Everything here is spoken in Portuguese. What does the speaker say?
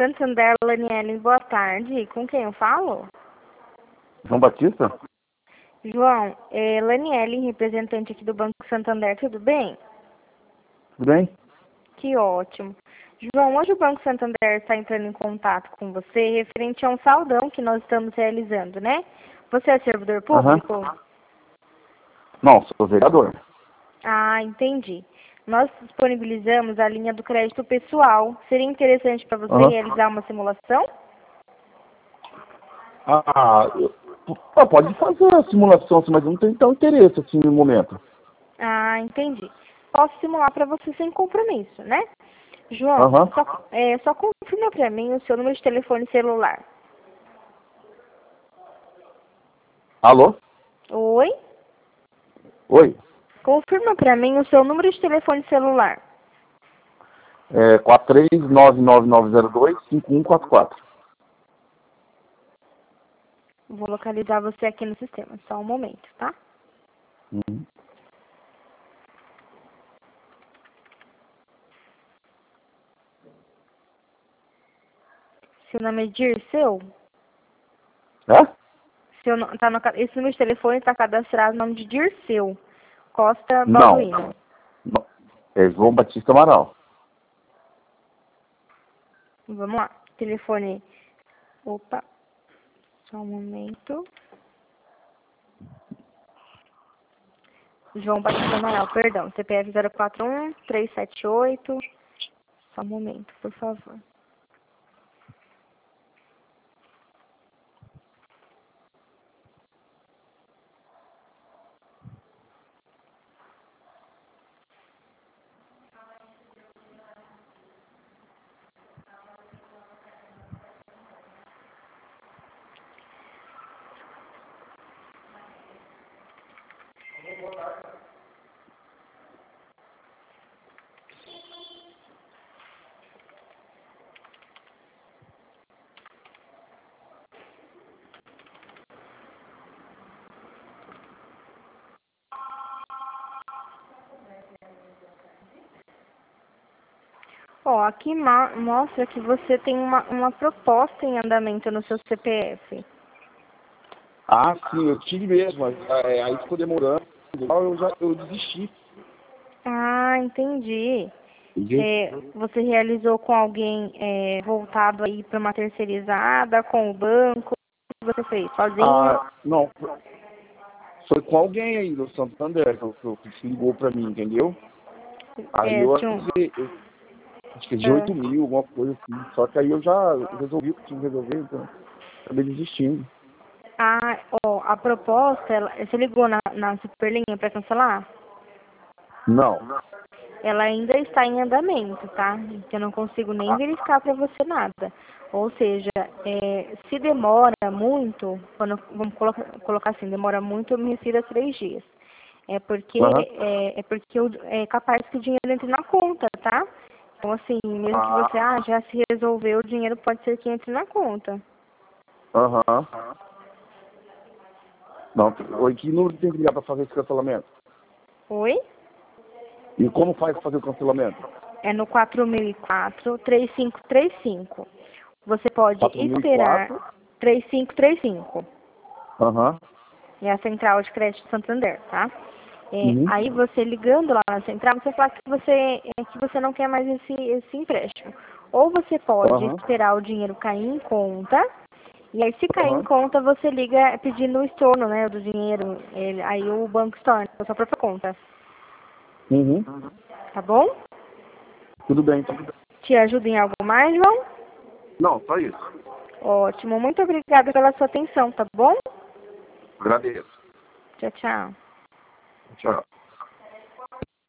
Santander, Laniele, boa tarde. Com quem eu falo? João Batista? João, Laniele, representante aqui do Banco Santander, tudo bem? Tudo bem? Que ótimo. João, hoje o Banco Santander está entrando em contato com você referente a um saldão que nós estamos realizando, né? Você é servidor público? Não, sou vereador. Ah, entendi. Nós disponibilizamos a linha do crédito pessoal. Seria interessante para você realizar uma simulação? Pode fazer a simulação, mas não tem tão interesse assim no momento. Ah, entendi. Posso simular para você sem compromisso, né? João, só confirma para mim o seu número de telefone celular. Alô? Oi? Oi. Confirma para mim o seu número de telefone celular. 43999025144. Vou localizar você aqui no sistema. Só um momento, tá? Seu nome é Dirceu? Esse número de telefone está cadastrado no nome de Dirceu Costa Balduino. Não. É João Batista Amaral. Vamos lá. Telefone. Opa. Só um momento. João Batista Amaral, perdão. CPF 041-378. Só um momento, por favor. Ó, aqui mostra que você tem uma proposta em andamento no seu CPF. Sim, eu tive mesmo, mas aí ficou demorando. Eu desisti. Ah, entendi. Você realizou com alguém voltado aí para uma terceirizada, com o banco? O que você fez? Sozinho? Não. Foi com alguém aí do Santander que ligou pra mim, entendeu? Aí eu avisei. Acho que de 8 mil, alguma coisa assim. Só que aí eu já resolvi o que tinha que resolver, então acabei desistindo. A proposta, você ligou na Superlinha para cancelar? Não. Ela ainda está em andamento, tá? Então eu não consigo nem verificar para você nada. Ou seja, se demora muito, vamos colocar assim, demora muito, eu me refiro a 3 dias. É porque é capaz que o dinheiro entre na conta, tá? Então assim, mesmo que você já se resolveu, o dinheiro pode ser que entre na conta. Não, que número tem que ligar para fazer esse cancelamento? Oi? E como faz para fazer o cancelamento? É no 4004-3535. Você pode 4004? esperar 3535. É a Central de Crédito Santander, tá? Aí você ligando lá na central, você fala que você não quer mais esse empréstimo. Ou você pode esperar o dinheiro cair em conta, e aí se cair em conta, você liga pedindo o estorno, né, do dinheiro. Aí o banco estorna a sua própria conta. Tá bom? Tudo bem. Te ajuda em algo mais, João? Não, só isso. Ótimo. Muito obrigada pela sua atenção, tá bom? Agradeço. Tchau, tchau. Tchau.